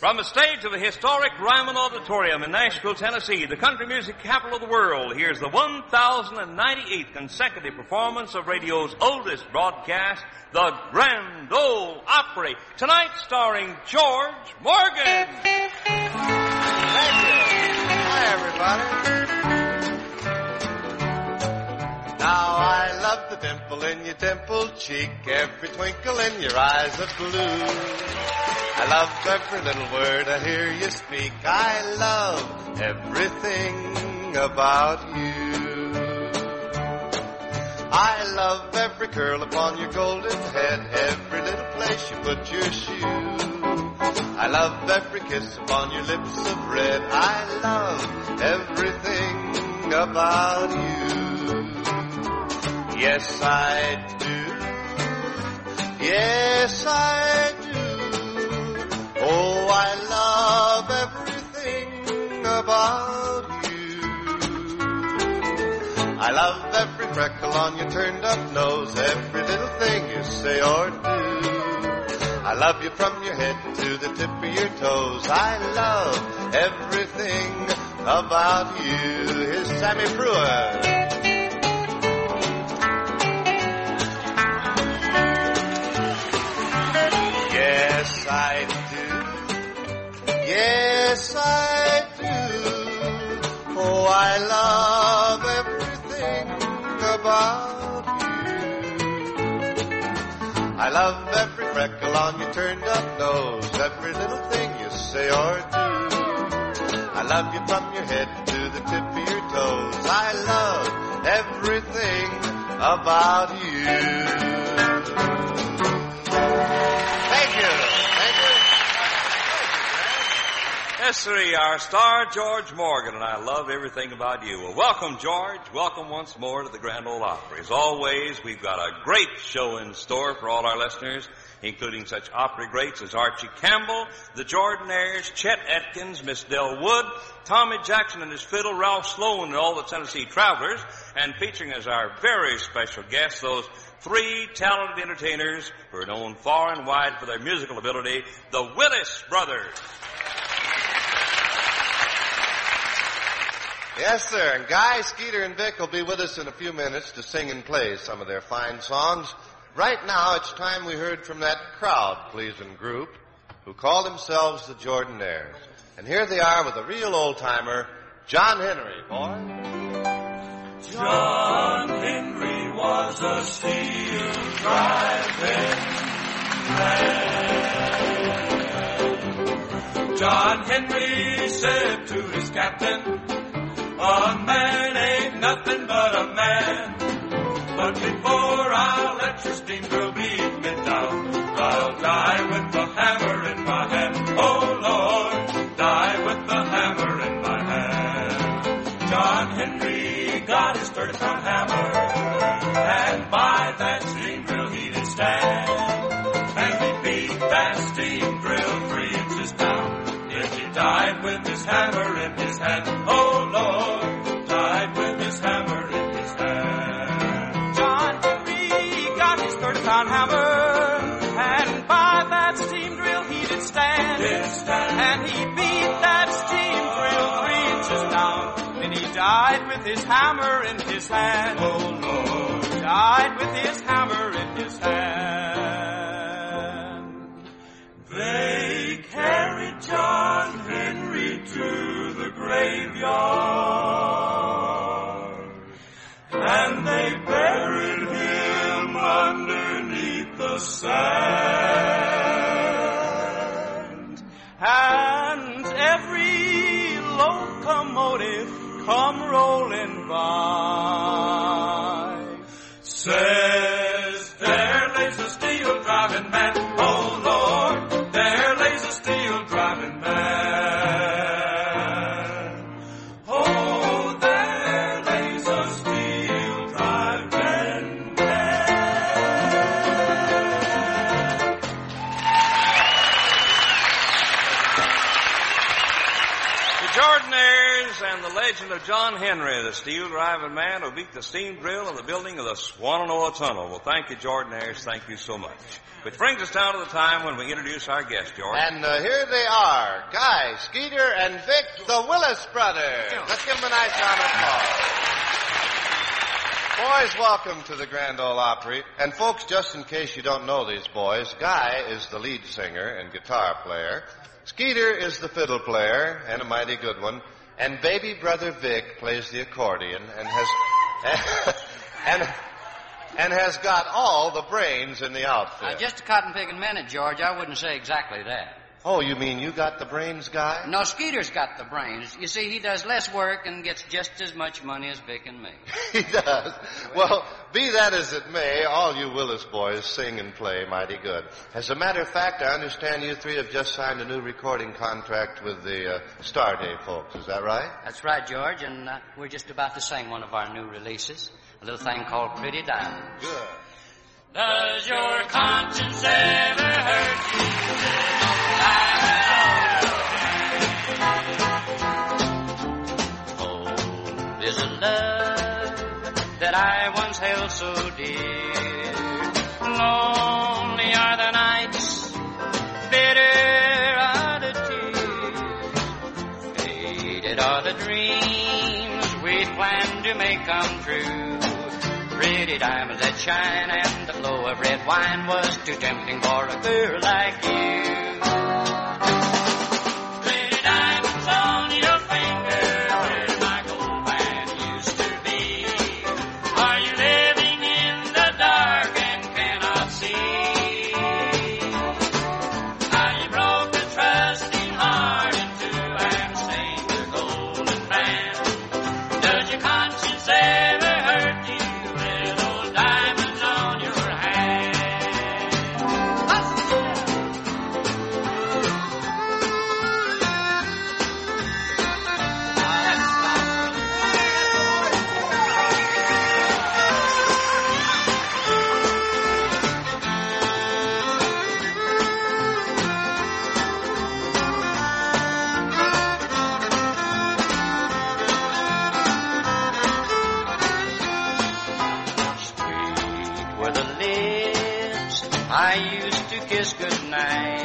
From the stage of the historic Ryman Auditorium in Nashville, Tennessee, the country music capital of the world, here's the 1098th consecutive performance of radio's oldest broadcast, the Grand Ole Opry. Tonight starring George Morgan. Thank you. Hi, everybody. Now I love the dimple in your dimpled cheek, every twinkle in your eyes of blue. I love every little word I hear you speak. I love everything about you. I love every curl upon your golden head, every little place you put your shoe. I love every kiss upon your lips of red. I love everything about you. Yes, I do. Yes, I do. Oh, I love everything about you. I love every freckle on your turned up nose, every little thing you say or do. I love you from your head to the tip of your toes. I love everything about you. Here's Sammy Brewer. Yes, I do. Yes, I do. Oh, I love everything about you. I love every freckle on your turned up nose, every little thing you say or do. I love you from your head to the tip of your toes. I love everything about you. Yes, sir, our star, George Morgan, and I love everything about you. Well, welcome, George. Welcome once more to the Grand Ole Opry. As always, we've got a great show in store for all our listeners, including such opera greats as Archie Campbell, the Jordanaires, Chet Atkins, Miss Del Wood, Tommy Jackson and his fiddle, Ralph Sloan, and all the Tennessee Travelers, and featuring as our very special guests those three talented entertainers who are known far and wide for their musical ability, the Willis Brothers. Yes, sir. And Guy, Skeeter, and Vic will be with us in a few minutes to sing and play some of their fine songs. Right now, it's time we heard from that crowd-pleasing group who call themselves the Jordanaires. And here they are with a real old-timer, John Henry, boy. John Henry was a steel driving man. John Henry said to his captain, "A man ain't nothing but a man. But before I'll let your steam drill beat me down, I'll die with the hammer in my hand. Oh, Lord, die with the hammer in my hand." John Henry got his 30-pound hammer, and by that steam drill he did stand. And he beat that steam drill 3 inches down, yet he died with his hammer in his hand. Oh, Lord, died with his hammer in his hand. John Henry got his 30-pound hammer, and by that steam drill he did stand. And he beat that steam drill 3 inches down, then he died with his hammer in his hand. Oh, Lord, died with his hammer in his hand. They carried John Henry to the graveyard, and they buried him underneath the sand. And every locomotive come rolling by says, "There lays a steel driving man. Oh, Lord, there lays a steel driving man. Oh, there lays a steel driving man." The Jordanaires and the legend of John Henry, the steel driving man who beat the steam drill in the building of the Swannanoa Tunnel. Well, thank you, Jordanaires. Thank you so much. Which brings us down to the time when we introduce our guest, George. And here they are, Guy, Skeeter, and Vic, the Willis brothers. Let's give them a nice round of applause. Boys, welcome to the Grand Ole Opry. And folks, just in case you don't know these boys, Guy is the lead singer and guitar player. Skeeter is the fiddle player, and a mighty good one. And baby brother Vic plays the accordion and has got all the brains in the outfit. Just a cotton-picking minute, George. I wouldn't say exactly that. Oh, you mean you got the brains, Guy? No, Skeeter's got the brains. You see, he does less work and gets just as much money as Vic and me. He does. Well, be that as it may, all you Willis boys sing and play mighty good. As a matter of fact, I understand you three have just signed a new recording contract with the Starday folks. Is that right? That's right, George, and we're just about to sing one of our new releases, a little thing called Pretty Diamond. Good. Does your conscience ever hurt you? Oh, there's a love that I once held so dear. Lonely are the nights, bitter are the tears. Faded are the dreams we'd planned to make come true. Pretty diamonds that shine and the flow of red wine was too tempting for a girl like you. Pretty diamonds on your finger, where my gold band used to be. Are you living in the dark and cannot see? How you broke a trusting heart in two and stained your golden band. Does your conscience ever hurt you? I used to kiss goodnight.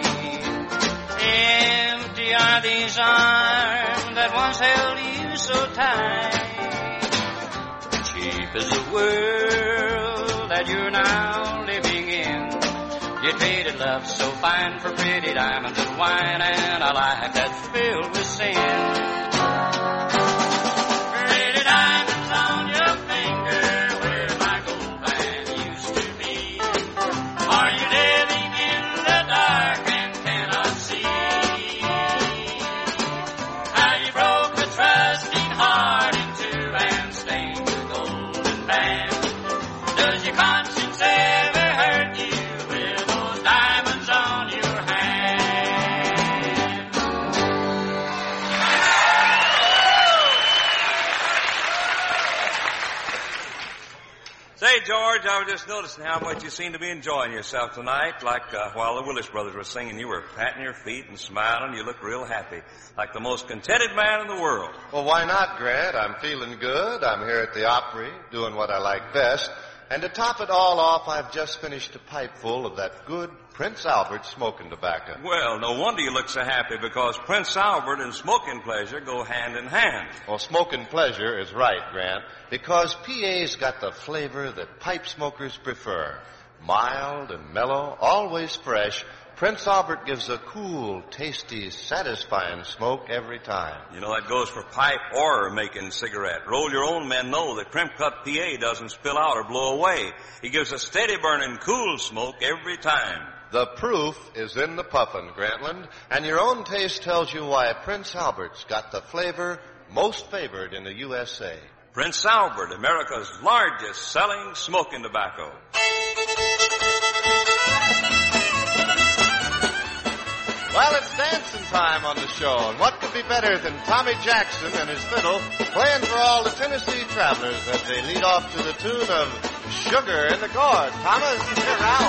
Empty are these arms that once held you so tight. Cheap is the world that you're now living in. You traded love so fine for pretty diamonds and wine and a life that's filled with sin. Pretty diamonds on your finger, where my gold band used to be. Are you living in the dark and cannot see? How you broke a trusting heart in two and stained your golden band. Does your conscience ever hurt you with those diamonds on your hand? Say, George, I was just noticing how much you seem to be enjoying yourself tonight. Like while the Willis brothers were singing, you were patting your feet and smiling. You looked real happy, like the most contented man in the world. Well, why not, Grant? I'm feeling good. I'm here at the Opry, doing what I like best. And to top it all off, I've just finished a pipe full of that good Prince Albert smoking tobacco. Well, no wonder you look so happy, because Prince Albert and smoking pleasure go hand in hand. Well, smoking pleasure is right, Grant, because PA's got the flavor that pipe smokers prefer. Mild and mellow, always fresh. Prince Albert gives a cool, tasty, satisfying smoke every time. You know, that goes for pipe or making cigarette. Roll your own men know that Crimp Cut PA doesn't spill out or blow away. He gives a steady burning, cool smoke every time. The proof is in the puffin', Grantland, and your own taste tells you why Prince Albert's got the flavor most favored in the USA. Prince Albert, America's largest selling smoking tobacco. Well, it's dancing time on the show, and what could be better than Tommy Jackson and his fiddle playing for all the Tennessee travelers as they lead off to the tune of Sugar in the Gourd. Thomas, you're out.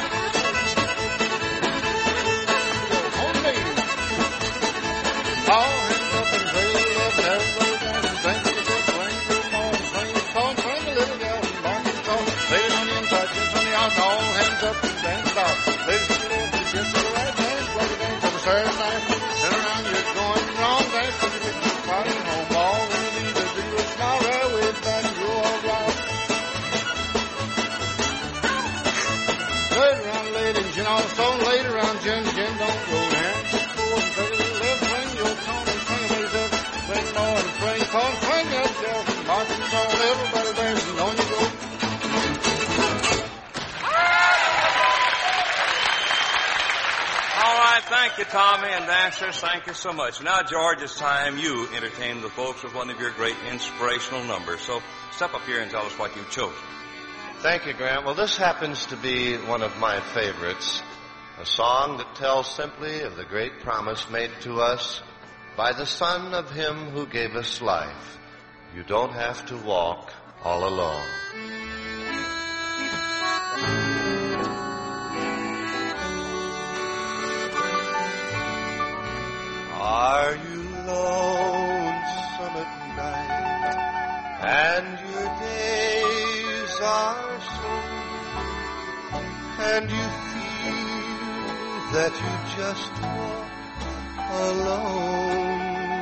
All hands up and sail up and everybody dancing, dancing to the swing, come on, swing the song, swing the little girl, and bark the song, ladies on the inside, gents on the outside, all hands up and dance it out. Ladies fair dance. Turn around, you're going wrong dance. You get your party home ball. When you leave it, do a smile right with that and you're all right. Later on, ladies, you know, so later on, Jen, don't go down. Just forward and take a little left, swing your tone and swing a ways up. Swing more and swing, come swing yourself. Marching song, everybody dancing on you go. All right, thank you, Tommy, and dancers, thank you so much. Now, George, it's time you entertain the folks with one of your great inspirational numbers. So step up here and tell us what you've chosen. Thank you, Grant. Well, this happens to be one of my favorites, a song that tells simply of the great promise made to us by the Son of Him who gave us life. You don't have to walk all alone. Are you lonesome at night and your days are slow and you feel that you just walk alone?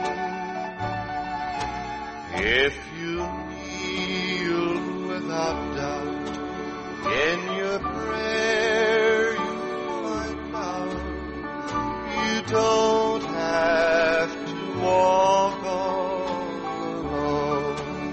If you kneel without doubt in your prayer you'll find out you don't have to walk all alone.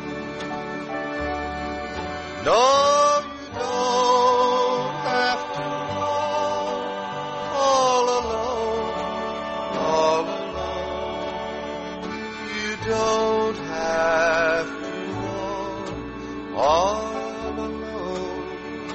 No, you don't have to walk all alone, all alone. You don't have to walk all alone.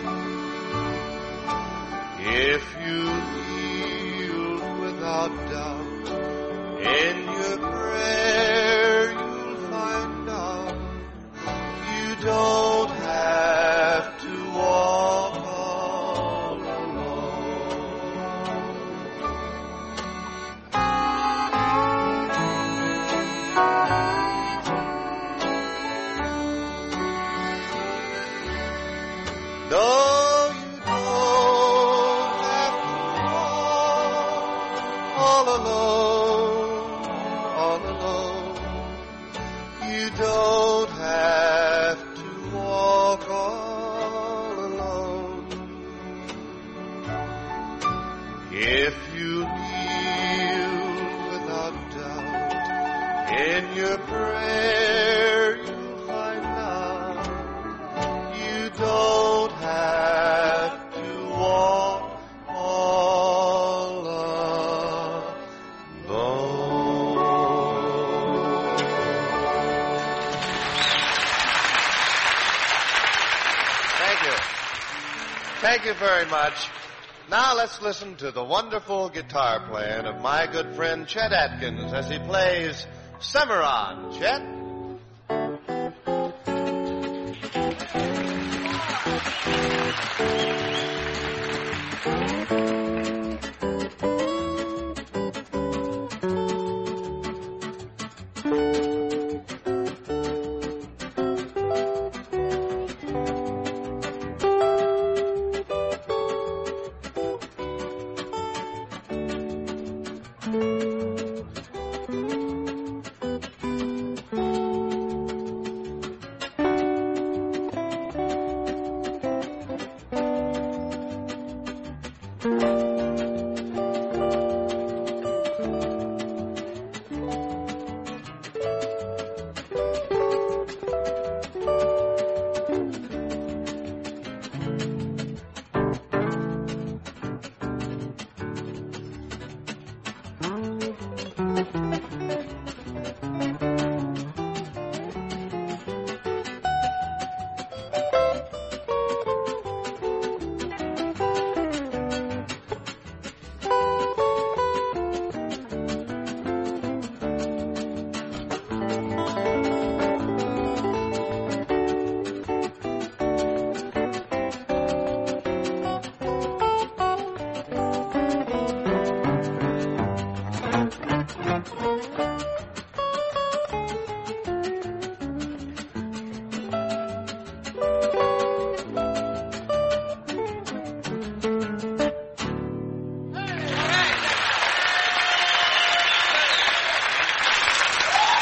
If you kneel without doubt in your prayer you'll find out you don't have to walk all alone. No, you don't have to walk all alone, all alone. You don't have to walk all alone. If you kneel without doubt in your prayer you'll find out you don't have to walk all alone. Thank you. Thank you very much. Now let's listen to the wonderful guitar playing of my good friend Chet Atkins as he plays Cimarron. Chet?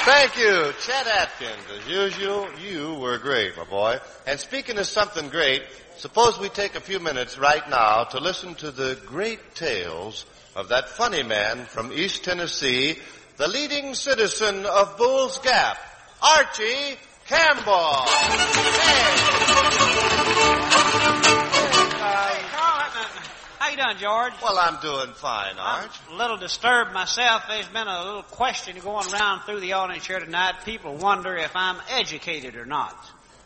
Thank you, Chet Atkins. As usual, you were great, my boy. And speaking of something great, suppose we take a few minutes right now to listen to the great tales of that funny man from East Tennessee, the leading citizen of Bull's Gap, Archie Campbell. How you doing, George? Well, I'm doing fine, Arch. I'm a little disturbed myself. There's been a little question going around through the audience here tonight. People wonder if I'm educated or not.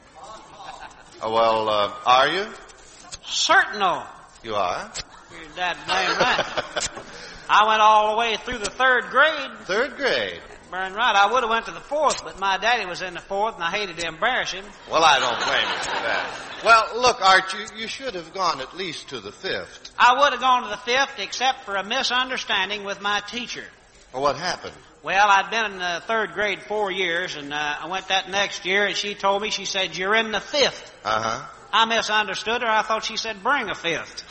Are you? Certain. You are? You're that damn right. I went all the way through the 3rd grade. 3rd grade? Burn right. I would have went to the 4th, but my daddy was in the 4th, and I hated to embarrass him. Well, I don't blame you for that. Well, look, Arch, you should have gone at least to the 5th. I would have gone to the 5th, except for a misunderstanding with my teacher. Well, what happened? Well, I'd been in the 3rd grade 4 years, and I went that next year, and she told me, she said, you're in the 5th. Uh-huh. I misunderstood her. I thought she said, bring a 5th.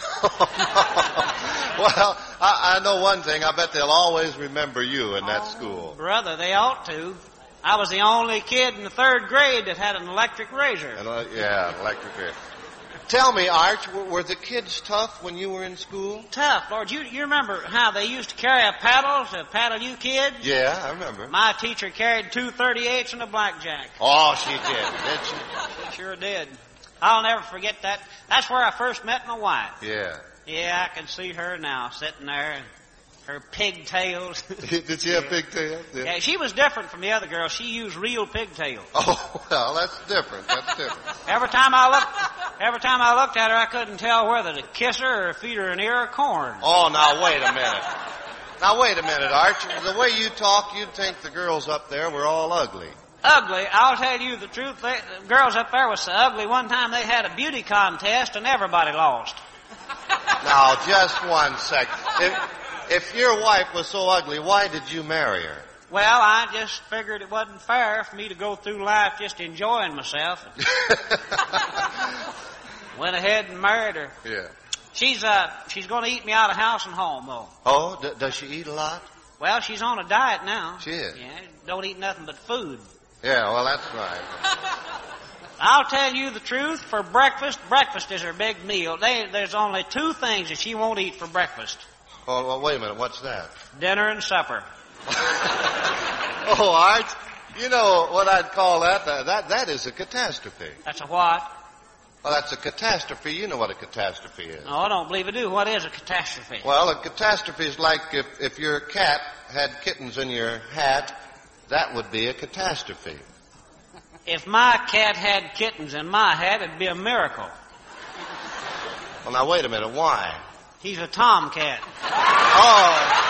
Well, I know one thing. I bet they'll always remember you in that school. Brother, they ought to. I was the only kid in the 3rd grade that had an electric razor. Yeah, electric razor. Tell me, Arch, were the kids tough when you were in school? Tough, Lord. You remember how they used to carry a paddle to paddle you kids? Yeah, I remember. My teacher carried 2 38s and a blackjack. Oh, she did she? She sure did. I'll never forget that. That's where I first met my wife. Yeah. Yeah, I can see her now, sitting there, her pigtails. Did she have pigtails? Yeah, she was different from the other girls. She used real pigtails. Oh, well, that's different. Every time I looked at her, I couldn't tell whether to kiss her or feed her an ear of corn. Oh, now wait a minute, Arch. The way you talk, you'd think the girls up there were all ugly. Ugly? I'll tell you the truth. The girls up there were so ugly. One time they had a beauty contest and everybody lost. Now, just one sec. If your wife was so ugly, why did you marry her? Well, I just figured it wasn't fair for me to go through life just enjoying myself. Went ahead and married her. Yeah. She's going to eat me out of house and home, though. Oh, does she eat a lot? Well, she's on a diet now. She is? Yeah, don't eat nothing but food. Yeah, well, that's right. I'll tell you the truth. For breakfast is her big meal. There's only 2 things that she won't eat for breakfast. Oh, well, wait a minute. What's that? Dinner and supper. Oh, Arch, you know what I'd call that? That is a catastrophe. That's a what? Well, that's a catastrophe. You know what a catastrophe is. No, I don't believe I do. What is a catastrophe? Well, a catastrophe is like if your cat had kittens in your hat, that would be a catastrophe. If my cat had kittens in my hat, it'd be a miracle. Well, now, wait a minute. Why? He's a tomcat. Oh.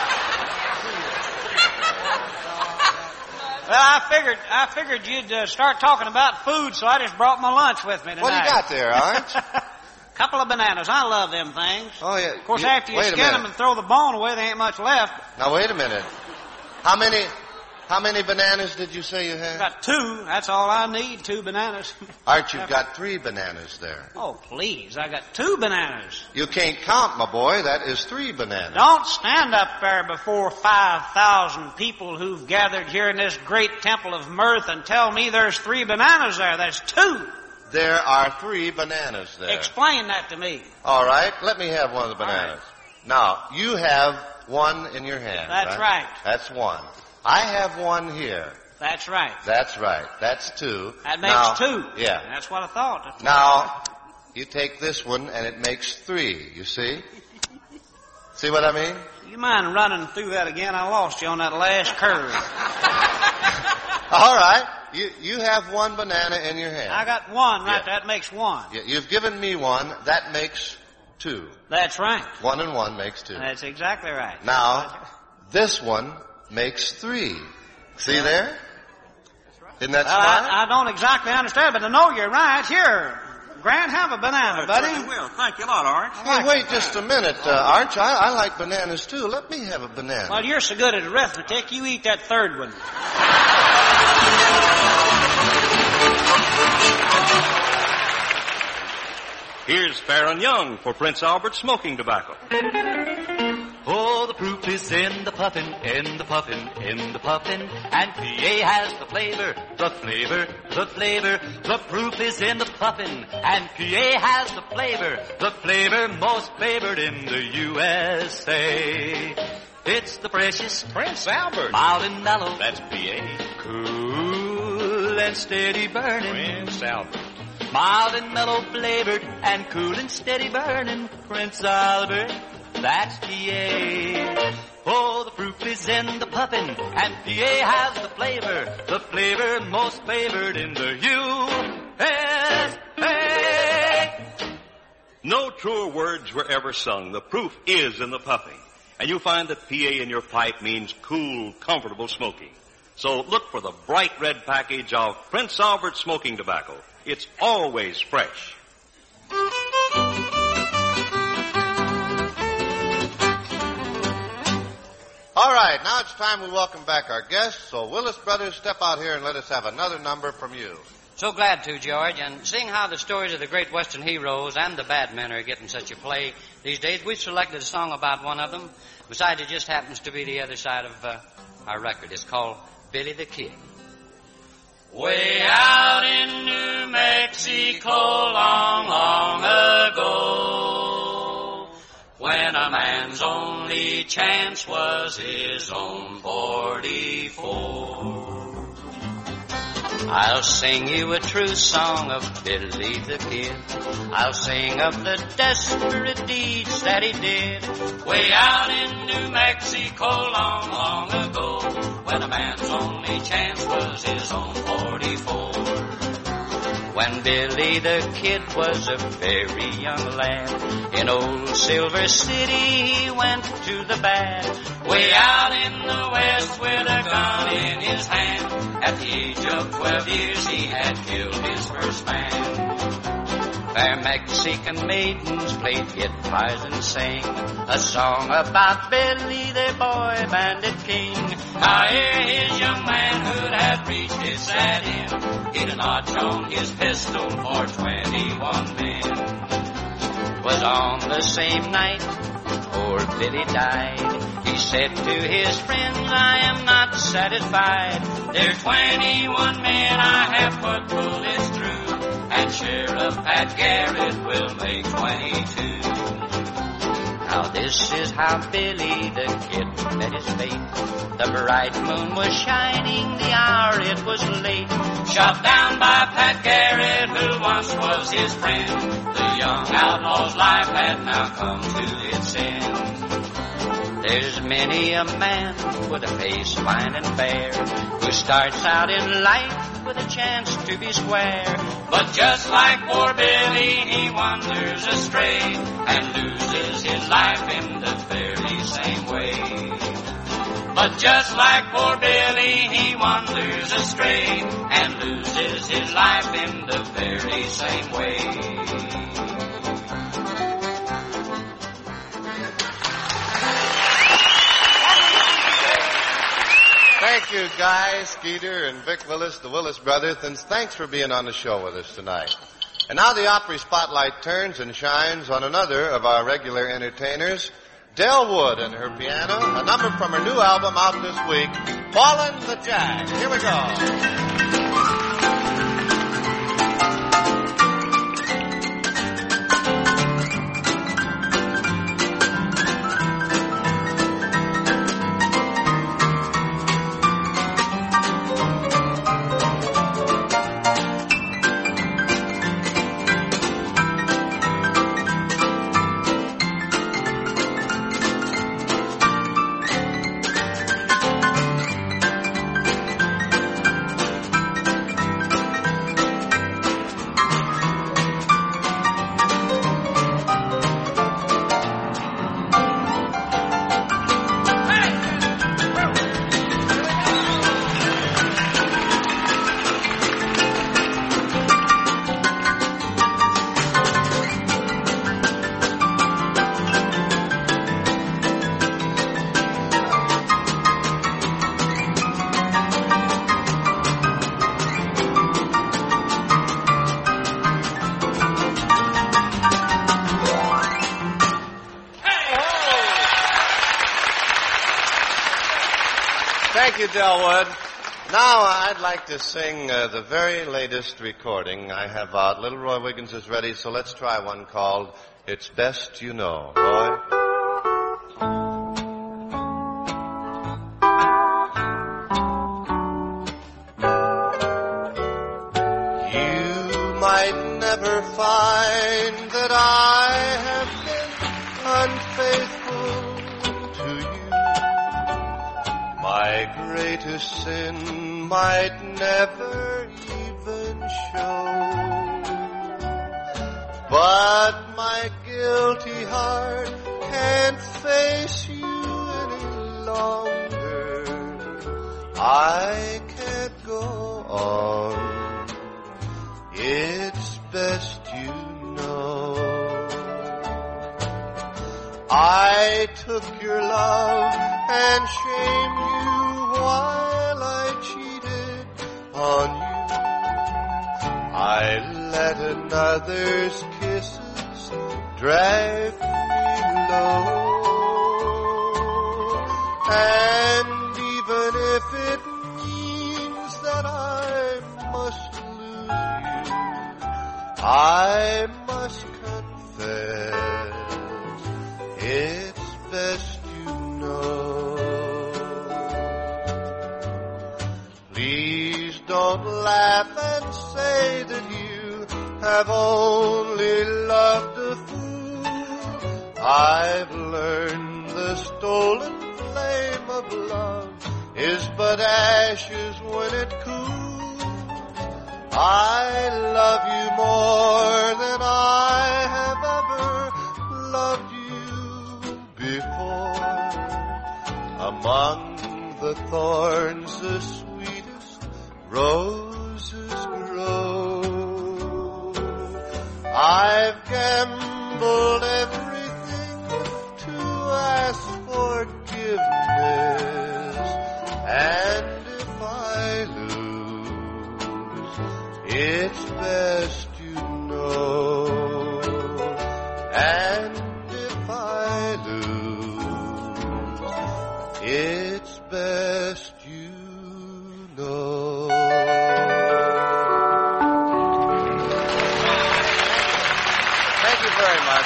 Well, I figured you'd start talking about food, so I just brought my lunch with me tonight. What do you got there, Arch? Couple of bananas. I love them things. Oh, yeah. Of course, after you skin them and throw the bone away, there ain't much left. Now, wait a minute. How many bananas did you say you had? Got 2. That's all I need, 2 bananas. Arch, you've got 3 bananas there. Oh, please. I got 2 bananas. You can't count, my boy. That is 3 bananas. Don't stand up there before 5,000 people who've gathered here in this great temple of mirth and tell me there's 3 bananas there. There's 2. There are 3 bananas there. Explain that to me. All right. Let me have one of the bananas. Right. Now, you have one in your hand. That's right. That's 1. I have 1 here. That's right. That's right. That's 2. That makes 2. Yeah. That's what I thought. Now, you take this one and it makes 3, you see? See what I mean? You mind running through that again? I lost you on that last curve. All right. You have 1 banana in your hand. I got 1, right? Yeah. That makes 1. Yeah, you've given me 1. That makes 2. That's right. 1 and 1 makes 2. That's exactly right. Now, this one makes 3. See there? Isn't that smart? I don't exactly understand, but I know you're right. Here, Grant, have a banana, buddy. I will. Thank you a lot, Arch. Hey, wait just a minute, Arch. I like bananas, too. Let me have a banana. Well, you're so good at arithmetic, you eat that 3rd one. Here's Farron Young for Prince Albert smoking tobacco. Oh, the proof proof is in the puffin', in the puffin', in the puffin'. And PA has the flavor, the flavor, the flavor. The proof is in the puffin', and PA has the flavor most favored in the USA. It's the precious Prince Albert. mild and mellow, That's PA. cool and steady burning. Prince Albert. Mild and mellow flavored and cool and steady burning. Prince Albert, that's PA. Oh, the proof is in the puffin', and PA has the flavor most favored in the USA. No truer words were ever sung. The proof is in the puffing. And you'll find that PA in your pipe means cool, comfortable smoking. So look for the bright red package of Prince Albert smoking tobacco. It's always fresh. All right, now it's time we welcome back our guests. So Willis Brothers, step out here and let us have another number from you. So glad to, George. And seeing how the stories of the great Western heroes and the bad men are getting such a play these days, we've selected a song about one of them. Besides, it just happens to be the other side of our record. It's called Billy the Kid. Way out in New Mexico long, long ago, when a man's only chance was his own 44. I'll sing you a true song of Billy the Kid. I'll sing of the desperate deeds that he did way out in New Mexico long, long ago, when a man's only chance was his own 44. When Billy the Kid was a very young lad, in old Silver City he went to the bad, way out in the west with a gun in his hand. At the age of 12 years he had killed his first man. Fair Mexican maidens played guitars and sang a song about Billy the boy bandit king. Now here his young manhood had reached his sad end. He'd a notch on his pistol for 21 men. 'Twas on the same night poor Billy died. He said to his friends, I am not satisfied. There are 21 men I have put bullets through, and Sheriff Pat Garrett will make 22. Now this is how Billy the Kid met his fate. The bright moon was shining, the hour it was late. Shot down by Pat Garrett, who once was his friend. The young outlaw's life had now come to its end. There's many a man with a face fine and fair, who starts out in life with a chance to be square. But just like poor Billy, he wanders astray and loses his life in the very same way. But just like poor Billy, he wanders astray and loses his life in the very same way. Thank you, Guy, Skeeter, and Vic Willis, the Willis Brothers, and thanks for being on the show with us tonight. And now the Opry spotlight turns and shines on another of our regular entertainers, Del Wood and her piano, a number from her new album out this week, Fallin' the Jack. Here we go. Thank you, Delwood. Now I'd like to sing the very latest recording I have out. Little Roy Wiggins is ready, so let's try one called It's Best You Know. Roy? You might never find that I have been unfaithful to you. My greatest sin might never even show. But my guilty heart can't face you any longer. I can't go on. It's best you know. I took your love and shamed you while I cheated on you. I let another's kisses drag me low. And even if it means that I must lose you, I must confess, it's best you know. Please don't laugh and say that you have only loved a fool. I've learned the stolen flame of love is but ashes when it cools. I love you more than I have ever loved you before. Among the thorns the sweetest roses grow. I've gambled everything to ask forgiveness, and if I lose, it's best you know. And if I lose, it's best you know. Thank you very much.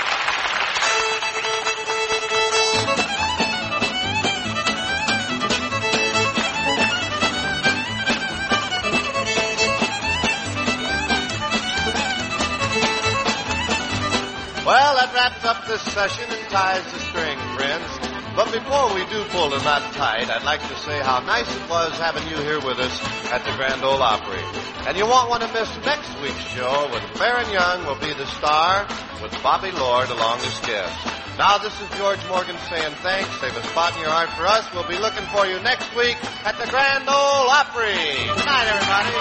Well, that wraps up this session and ties the string, friends. But before we do pull the knot tight, I'd like to say how nice it was having you here with us at the Grand Ole Opry. And you won't want to miss next week's show when Baron Young will be the star with Bobby Lord along as guest. Now, this is George Morgan saying thanks. Save a spot in your heart for us. We'll be looking for you next week at the Grand Ole Opry. Good night, everybody.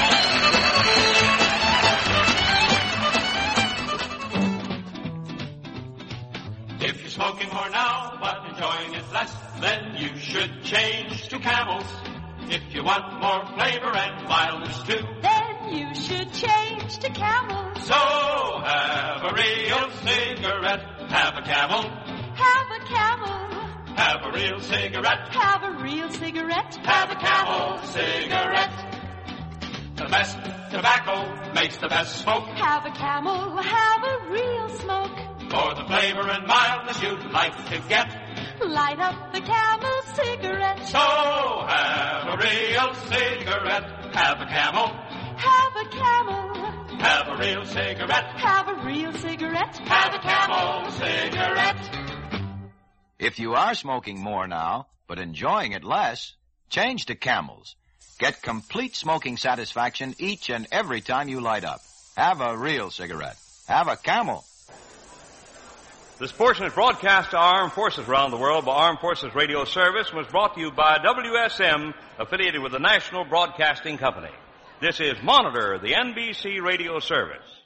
If you're smoking more now, but enjoying it less, then you should change to Camels. If you want more flavor and mildness too, then you should change to Camel. so have a real cigarette. Have a Camel. Have a Camel. Have a real cigarette. Have a real cigarette. Have a Camel cigarette. The best tobacco makes the best smoke. Have a Camel. Have a real smoke. For the flavor and mildness you'd like to get, Light up the Camel cigarette. so have a real cigarette. Have a Camel. Have a Camel. Have a real cigarette. Have a real cigarette. Have a Camel cigarette. If you are smoking more now, but enjoying it less, change to Camels. Get complete smoking satisfaction each and every time you light up. Have a real cigarette. Have a Camel. This portion is broadcast to Armed Forces around the world by Armed Forces Radio Service and was brought to you by WSM, affiliated with the National Broadcasting Company. This is Monitor, the NBC Radio Service.